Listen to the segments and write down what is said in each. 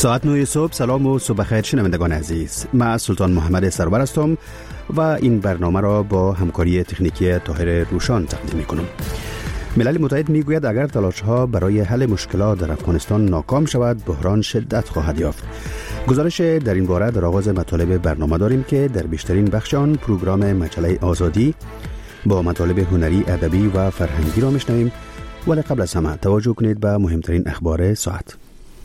ساعت 9 صبح. سلام و صبح خیر شنوندگان عزیز. من سلطان محمد سرور هستم و این برنامه را با همکاری تکنیکی طاهر روشان تقدیم می‌کنم. ملل متحد میگوید اگر تلاش‌ها برای حل مشکلات در افغانستان ناکام شود، بحران شدت خواهد یافت. گزارش در این باره در آغاز مطالب برنامه داریم که در بیشترین بخش آن پروگرام مجله آزادی با مطالب هنری، ادبی و فرهنگی را میشنویم. ولی قبل از همه توجه کنید به مهمترین اخبار ساعت.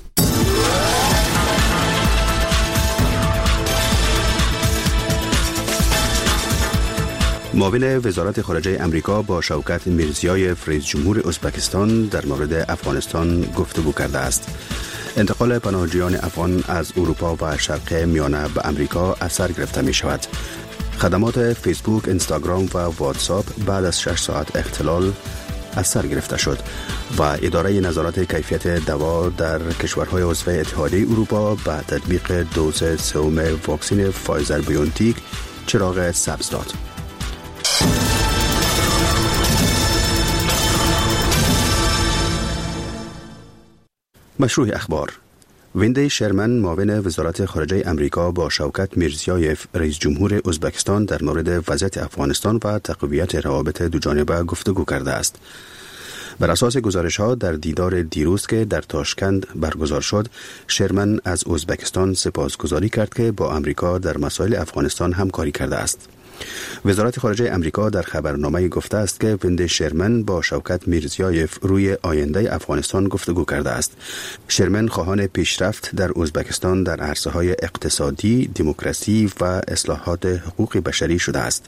معاون وزارت خارجه امریکا با شوکت میرزیایف رئیس جمهور ازبکستان در مورد افغانستان گفتگو کرده است. انتقال پناهجویان افغان از اروپا و شرق میانه به امریکا اثر گرفته می شود. خدمات فیسبوک، اینستاگرام و واتساپ بعد از 6 ساعت اختلال اثر گرفته شد و اداره نظارت کیفیت دوا در کشورهای عضو اتحادیه اروپا به تطبیق دوز سوم واکسن فایزر بیونتیک چراغ سبز داد. مشروع اخبار. ویندی شرمن معاون وزارت خارجه امریکا با شوکت میرزیایف رئیس جمهور ازبکستان در مورد وضعیت افغانستان و تقویت روابط دوجانبه گفتگو کرده است. بر اساس گزارش‌ها در دیدار دیروز که در تاشکند برگزار شد، شرمن از ازبکستان سپاسگزاری کرد که با امریکا در مسائل افغانستان همکاری کرده است. وزارت خارجه امریکا در خبرنامه گفته است که ویندی شرمن با شوکت میرزیایف روی آینده افغانستان گفتگو کرده است. شرمن خواهان پیشرفت در ازبکستان در عرصه‌های اقتصادی، دموکراسی و اصلاحات حقوق بشری شده است.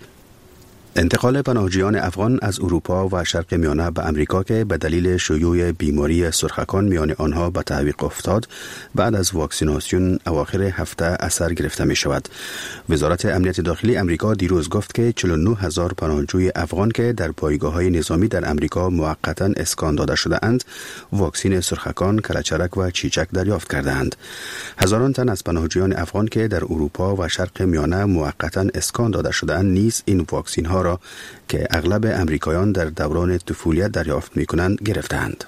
انتقال پناهجویان افغان از اروپا و شرق میانه به امریکا که به دلیل شیوع بیماری سرخکان میان آنها به تعویق افتاد، بعد از واکسیناسیون اواخر هفته اثر گرفته می شود. وزارت امنیت داخلی امریکا دیروز گفت که 49,000 پناهجوی افغان که در پایگاه‌های نظامی در امریکا موقتا اسکان داده شده اند، واکسن سرخکان، کلهچرک و چیچک دریافت کرده اند. هزاران تن از پناهجویان افغان که در اروپا و شرق میانه موقتا اسکان داده شده اند نیز این واکسن ها را که اغلب امریکایان در دوران طفولیت دریافت می‌کنند گرفتند.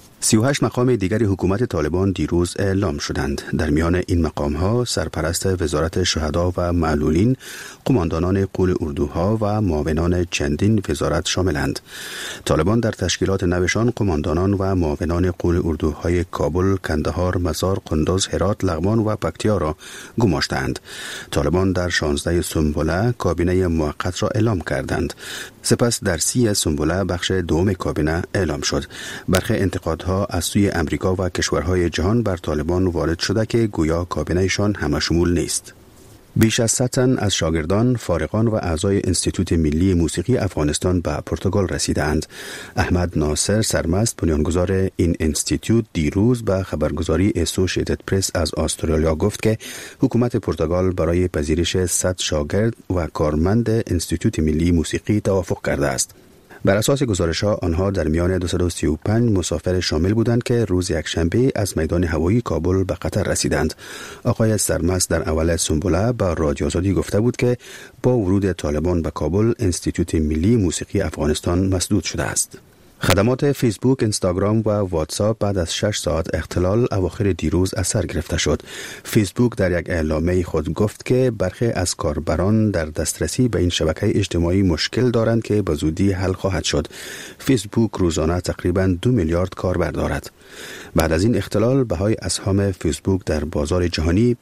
38 مقام دیگر حکومت طالبان دیروز اعلام شدند. در میان این مقام‌ها سرپرست وزارت شهدا و معلولین، قماندانان قول اردوها و معاونان چندین وزارت شاملند. طالبان در تشکیلات نوشان قماندانان و معاونان قول اردوهای کابل، کندهار، مزار، قندوز، هرات، لغمان و پکتیا را گماشتند. طالبان در 16 سنبله کابینه موقت را اعلام کردند. سپس در 30 سنبله بخش دوم کابینه اعلام شد. برخی انتقادها از سوی امریکا و کشورهای جهان بر طالبان وارد شده که گویا کابینه‌شان همشمول نیست. بیش از 100 تن از شاگردان، فارغان و اعضای انستیتوت ملی موسیقی افغانستان به پرتغال رسیدند. احمد ناصر سرمست، بنیانگذار این انستیتوت، دیروز به خبرگزاری اسوشییتد پرس از استرالیا گفت که حکومت پرتغال برای پذیرش 100 شاگرد و کارمند انستیتوت ملی موسیقی توافق کرده است. بر اساس گزارش‌ها آنها در میان 235 مسافر شامل بودند که روز یکشنبه از میدان هوایی کابل به قطر رسیدند. آقای سرمست در اول سنبله با رادیو آزادی گفته بود که با ورود طالبان به کابل انستیتوت ملی موسیقی افغانستان مسدود شده است. خدمات فیسبوک، اینستاگرام و واتساپ بعد از 6 ساعت اختلال اواخر دیروز اثر گرفته شد. فیسبوک در یک اعلامیه خود گفت که برخی از کاربران در دسترسی به این شبکه اجتماعی مشکل دارند که به زودی حل خواهد شد. فیسبوک روزانه تقریباً 2 میلیارد کاربر دارد. بعد از این اختلال بهای اسهام فیسبوک در بازار جهانی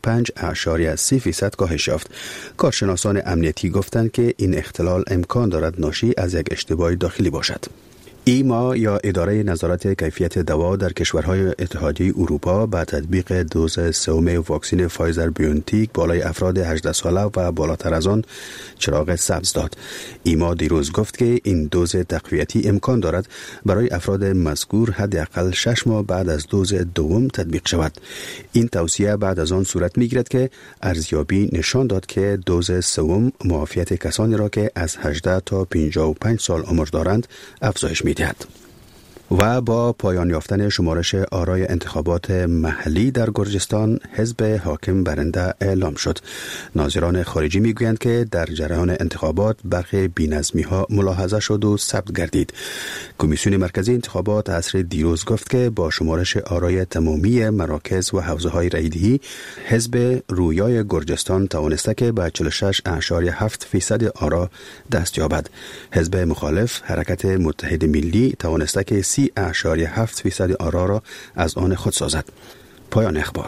5.3% کاهش یافت. کارشناسان امنیتی گفتند که این اختلال امکان دارد ناشی از یک اشتباه داخلی باشد. ایما یا اداره نظارت کیفیت دوا در کشورهای اتحادیه اروپا با تطبیق دوز سوم واکسن فایزر بیونتیک بالای افراد 18 ساله و بالاتر از آن چراغ سبز داد. ایما دیروز گفت که این دوز تقویتی امکان دارد برای افراد مذکور حداقل 6 ماه بعد از دوز دوم تطبیق شود. این توصیه بعد از آن صورت می‌گیرد که ارزیابی نشان داد که دوز سوم معافیت کسانی را که از 18 تا 55 سال عمر دارند افزایش می‌دهد. و با پایان یافتن شمارش آرای انتخابات محلی در گرجستان، حزب حاکم برنده اعلام شد. ناظران خارجی میگویند که در جریان انتخابات برخی بی‌نظمی‌ها ملاحظه شد و ثبت گردید. کمیسیون مرکزی انتخابات عصر دیروز گفت که با شمارش آرای تمامی مراکز و حوزه‌های رایدهی، حزب رویای گرجستان توانسته که به 46.7% آرا دست یابد. حزب مخالف حرکت متحد ملی توانسته که 30.7% آرا را از آن خود سازد. پایان اخبار.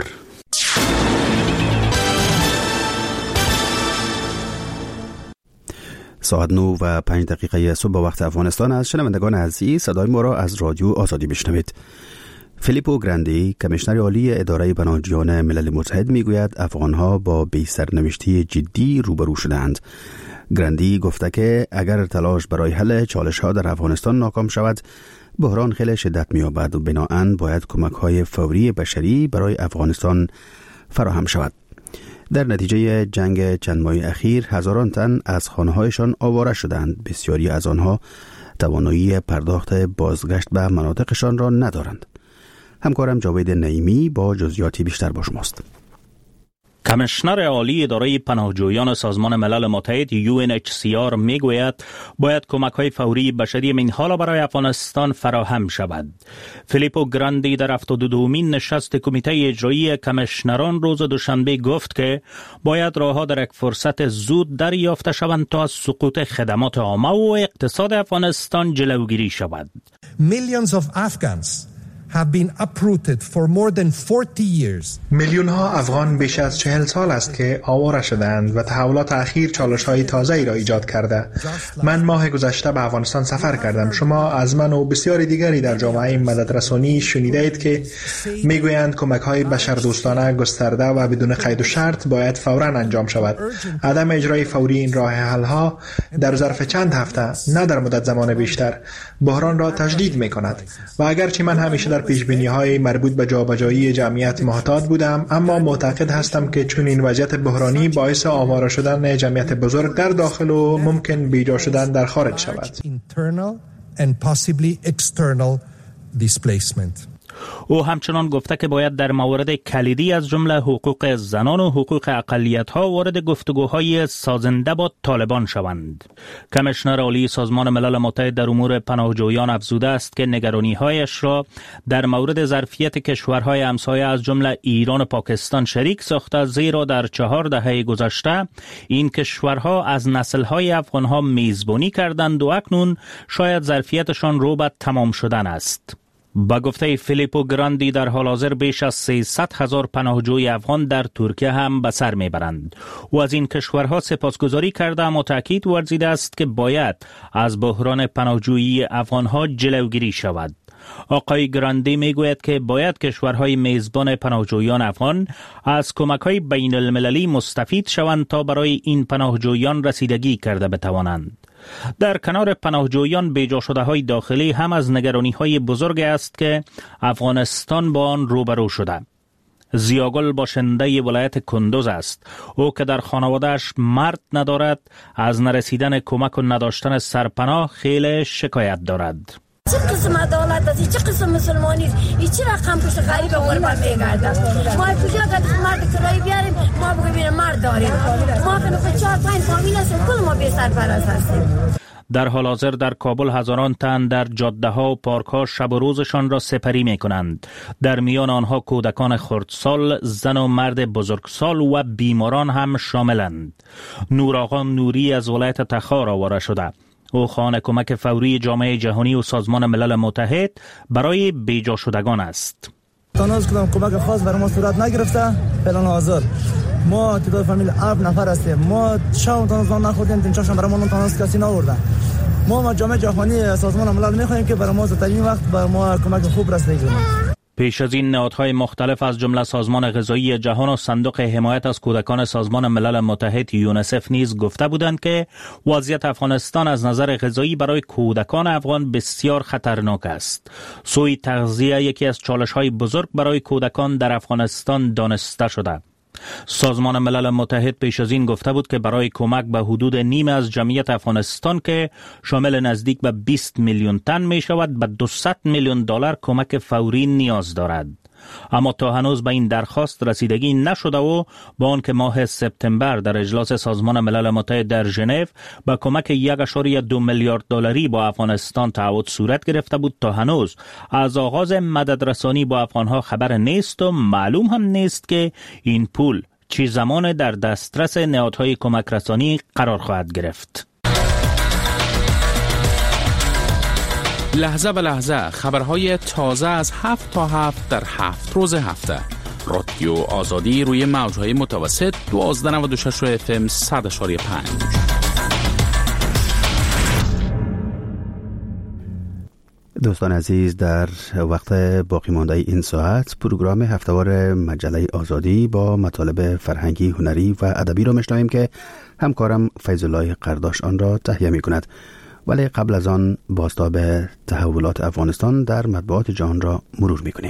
ساعت 9:05 صبح به وقت افغانستان است. شنوندگان عزیز، صدای ما را از رادیو آزادی بشنوید. فیلیپو گراندی، کمیشنر عالی اداره پناهجویان ملل متحد، میگوید افغانها با بی سرنوشتی جدی روبرو شدند. گراندی گفته که اگر تلاش برای حل چالش‌ها در افغانستان ناکام شود، بحران خیلی شدت می‌یابد و بناهن باید کمک‌های فوری بشری برای افغانستان فراهم شود. در نتیجه جنگ چند ماه اخیر هزاران تن از خانه‌هایشان آواره شدند. بسیاری از آنها توانایی پرداخت بازگشت به مناطقشان را ندارند. همکارم جاوید نعیمی با جزئیاتی بیشتر با شماست. کمیشنر عالی اداره پناهجویان سازمان ملل متحد UNHCR میگوید باید کمک‌های فوری بشری من حالا برای افغانستان فراهم شود. فیلیپو گراندی در 72مین نشست کمیته اجرایی کمیشنران روز دوشنبه گفت که باید راه‌ها در یک فرصت زود دریافته شوند تا از سقوط خدمات عامه و اقتصاد افغانستان جلوگیری شود. Millions of Afghans have been uprooted for more than 40 years. میلیون ها افغان بیش از 40 سال است که آواره شدند و تحولات اخیر چالش‌های تازه‌ای را ایجاد کرده. من ماه گذشته به افغانستان سفر کردم. شما از من و بسیاری دیگری در جامعه مددرسانی شنیده اید که میگویند کمک‌های بشردوستانه گسترده و بدون قید و شرط باید فوراً انجام شود. عدم اجرای فوری این راه حل‌ها در ظرف چند هفته، نه در مدت زمان بیشتر، بحران را تجدید می‌کند. و اگرچه من همیشه در پیش‌بینی‌های مربوط به جابجایی جمعیت محتاط بودم، اما معتقد هستم که چون این وضعیت بحرانی باعث آواره شدن جمعیت بزرگ در داخل و ممکن بیجا شدن در خارج شود. او همچنان گفته که باید در موارد کلیدی از جمله حقوق زنان و حقوق اقلیت‌ها وارد گفتگوهای سازنده با طالبان شوند. کمیشنر عالی سازمان ملل متحد در امور پناهجویان افزوده است که نگرانی‌هایش را در مورد ظرفیت کشورهای همسایه از جمله ایران و پاکستان شریک ساخته، زیرا در 4 دهه گذشته این کشورها از نسل‌های افغان‌ها میزبانی کردند و اکنون شاید ظرفیتشان رو به تمام شدن است. با گفته فیلیپو گراندی در حال حاضر بیش از 300,000 پناهجوی افغان در ترکیه هم به سر میبرند. او از این کشورها سپاسگزاری کرده اما تاکید ورزیده است که باید از بحران پناهجویی افغانها جلوگیری شود. آقای گراندی میگوید که باید کشورهای میزبان پناهجویان افغان از کمک‌های بین المللی مستفید شوند تا برای این پناهجویان رسیدگی کرده بتوانند. در کنار پناهجویان بیجا شده های داخلی هم از نگرانی های بزرگ است که افغانستان با آن روبرو شده. زیاگل باشنده ولایت کندوز است. او که در خانوادهش مرد ندارد، از نرسیدن کمک و نداشتن سرپناه خیلی شکایت دارد. چه قسم عدالت است؟ چه قسم مسلمانی است؟ این چه رقم پشت غریب غربت میگردد؟ ما کجا قد مرد کرایی بیاریم؟ ما بگیم مرد داریم. ما کنه 4-5 فامیل هستیم، کل ما بی سرپرست هستیم. در حال حاضر در کابل هزاران تن در جاده ها و پارک ها شب و روزشان را سپری می کنند. در میان آنها کودکان خردسال، زن و مرد بزرگسال و بیماران هم شاملند. نورآقا نوری از ولایت تخار آواره شده. او خواهان کمک فوری جامعه جهانی و سازمان ملل متحد برای بیجا شدگان است. تناز کدام کمک خاص برای ما صورت نگرفته. فعلا حاضر ما تعداد فامیل 7 نفر هستیم. ما شام تناز نخوردیم، تنچاشم برای ما تناز کسی نآورده. ما جامعه جهانی سازمان ملل می‌خوایم که برای ما زودترین وقت برای ما کمک خوب رسیدگی کنه. پیش از این نهادهای مختلف از جمله سازمان غذایی جهان و صندوق حمایت از کودکان سازمان ملل متحد یونسف نیز گفته بودند که وضعیت افغانستان از نظر غذایی برای کودکان افغان بسیار خطرناک است. سوء تغذیه یکی از چالش‌های بزرگ برای کودکان در افغانستان دانسته شده. سازمان ملل متحد پیش از این گفته بود که برای کمک به حدود نیم از جمعیت افغانستان که شامل نزدیک به 20 میلیون تن می شود به 200 میلیون دلار کمک فوری نیاز دارد. اما تا هنوز به این درخواست رسیدگی نشده و با آنکه ماه سپتامبر در اجلاس سازمان ملل متحد در ژنو به کمک 1.2 میلیارد دلاری با افغانستان تعهد صورت گرفته بود، تا هنوز از آغاز مددرسانی با افغانها خبر نیست و معلوم هم نیست که این پول چه زمان در دسترس نهادهای کمک رسانی قرار خواهد گرفت. لحظه به لحظه خبرهای تازه از 7 تا 7 در 7 روز هفته. رادیو آزادی روی موجهای متوسط 1296 FM 100.5. دوستان عزیز، در وقت باقی مانده این ساعت پروگرام هفتهوار مجله آزادی با مطالب فرهنگی، هنری و ادبی را میشنویم که همکارم فیض الله قرداش آن را تهیه می کند. ولی قبل از آن بازتاب تحولات افغانستان در مطبوعات جهان را مرور می‌کنیم.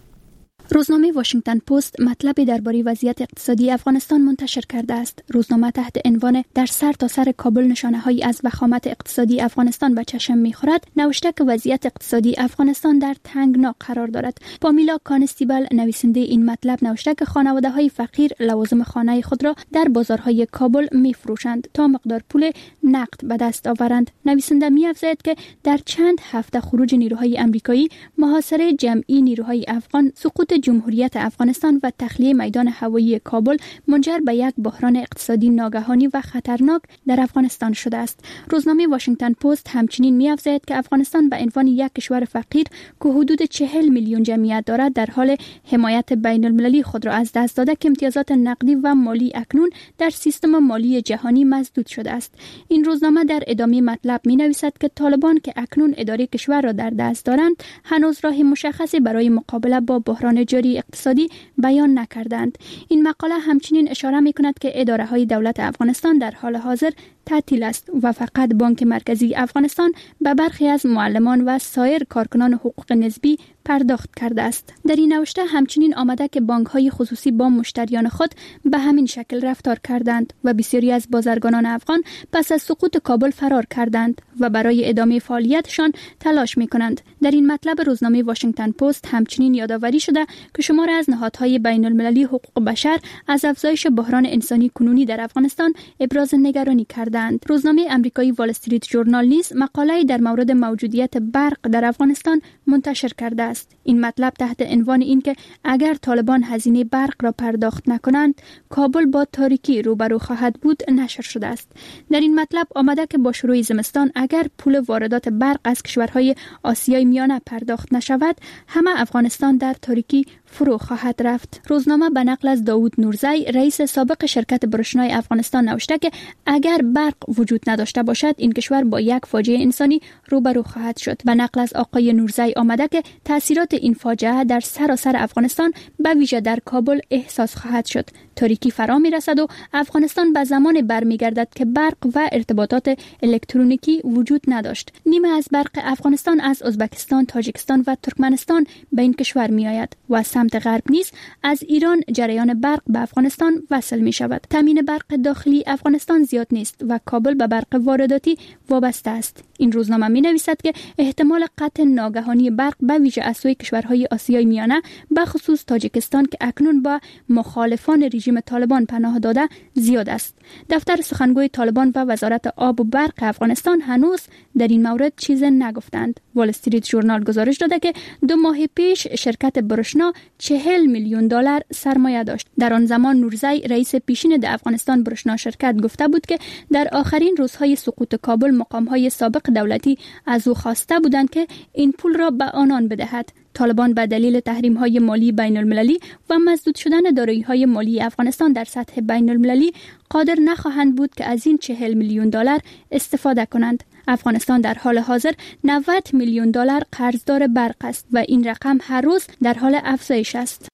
روزنامه واشنگتن پست مطلبی درباره وضعیت اقتصادی افغانستان منتشر کرده است. روزنامه تحت عنوان در سر تا سر کابل نشانه‌هایی از وخامت اقتصادی افغانستان به چشم می‌خورد، نوشته که وضعیت اقتصادی افغانستان در تنگنا قرار دارد. پامیلا کانستیبل نویسنده این مطلب نوشته که خانواده‌های فقیر لوازم خانه خود را در بازارهای کابل می‌فروشند تا مقدار پول نقد به دست آورند. نویسنده می‌افزاید که در چند هفته خروج نیروهای آمریکایی، محاصره جمعی نیروهای افغان، سقوط جمهوریت افغانستان و تخلیه میدان هوایی کابل منجر به یک بحران اقتصادی ناگهانی و خطرناک در افغانستان شده است. روزنامه واشنگتن پست همچنین می‌افزاید که افغانستان به عنوان یک کشور فقیر که حدود 40 میلیون جمعیت دارد در حال حمایت بین المللی خود را از دست داده که امتیازات نقدی و مالی اکنون در سیستم مالی جهانی مسدود شده است. این روزنامه در ادامه مطلب می‌نویسد که طالبان که اکنون اداره کشور را در دست دارند هنوز راه مشخصی برای مقابله با بحران جاری اقتصادی بیان نکردند. این مقاله همچنین اشاره می‌کند که اداره‌های دولت افغانستان در حال حاضر تعطیل است و فقط بانک مرکزی افغانستان به برخی از معلمان و سایر کارکنان حقوق نسبی پرداخت کرده است. در این نوشته همچنین آمده که بانک‌های خصوصی با مشتریان خود به همین شکل رفتار کردند و بسیاری از بازرگانان افغان پس از سقوط کابل فرار کردند و برای ادامه فعالیتشان تلاش می‌کنند. در این مطلب روزنامه واشنگتن پست همچنین یادآوری شده که شمار از نهادهای بین‌المللی حقوق بشر از افزایش بحران انسانی کنونی در افغانستان ابراز نگرانی کردند. روزنامه آمریکایی وال استریت ژورنال نیز مقاله‌ای در مورد موجودیت برق در افغانستان منتشر کرده است. این مطلب تحت عنوان این که اگر طالبان هزینه برق را پرداخت نکنند، کابل با تاریکی روبرو خواهد بود نشر شده است. در این مطلب آمده که با شروع زمستان اگر پول واردات برق از کشورهای آسیای میانه پرداخت نشود، همه افغانستان در تاریکی فرو خواهد رفت. روزنامه به نقل از داوود نورزی، رئیس سابق شرکت برشنای افغانستان نوشته که اگر برق وجود نداشته باشد، این کشور با یک فاجعه انسانی روبرو خواهد شد. به نقل از آقای نورزی آمده که تاثیرات این فاجعه در سراسر افغانستان به ویژه در کابل احساس خواهد شد. تاریکی فرا می‌رسد و افغانستان به زمان برمیگردد که برق و ارتباطات الکترونیکی وجود نداشت. نیمه از برق افغانستان از ازبکستان، تاجیکستان و ترکمنستان به این کشور می‌آید و سمت غرب نیز از ایران جریان برق به افغانستان وصل می‌شود. تامین برق داخلی افغانستان زیاد نیست و کابل به برق وارداتی وابسته است. این روزنامه می‌نویسد که احتمال قطع ناگهانی برق به ویژه از سوی کشورهای آسیای میانه به خصوص تاجیکستان که اکنون با مخالفان رژیم طالبان پناه داده زیاد است. دفتر سخنگوی طالبان و وزارت آب و برق افغانستان هنوز در این مورد چیزی نگفتند. وال استریت ژورنال گزارش داده که 2 ماه پیش شرکت برشنا 40 میلیون دلار سرمایه داشت. در آن زمان نورزی، رئیس پیشین د افغانستان برشنا شرکت، گفته بود که در آخرین روزهای سقوط کابل مقام‌های سابق دولتی از او خواسته بودند که این پول را به آنان بدهد. طالبان به دلیل تحریم‌های مالی بین‌المللی و مسدود شدن دارایی‌های مالی افغانستان در سطح بین‌المللی قادر نخواهند بود که از این 40 میلیون دلار استفاده کنند. افغانستان در حال حاضر 90 میلیون دلار قرضدار برق است و این رقم هر روز در حال افزایش است.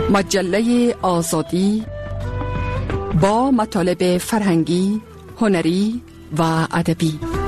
مجله آزادی با مطالب فرهنگی، هنری و ادبی.